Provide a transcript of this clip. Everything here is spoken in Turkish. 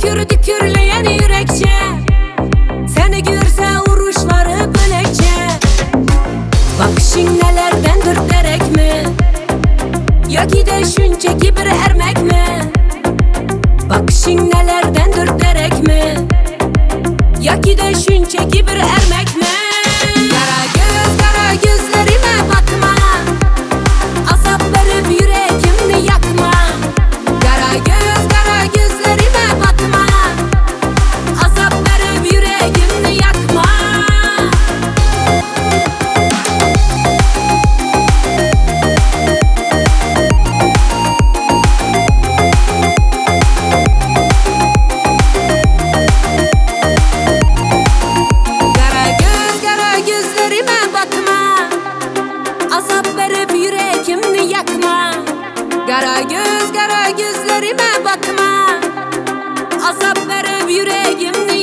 Tükür tükürleyen yürekçe, seni görse vuruşları bölekçe. Bakışın nelerdendir derek mi, yoki de şunchaki bir ermek mi? Bakışın nelerdendir derek mi, yoki de şunchaki bir ermek mi? Kara gözlerime bakma, azap verip yüreğimni yakma. Kara gözlerime bakma, azap verip yüreğimni yakma. Kara gözlerime bakma, azap verip yüreğimni yakma. Kara gözlerime bakma, azap verip yüreğimni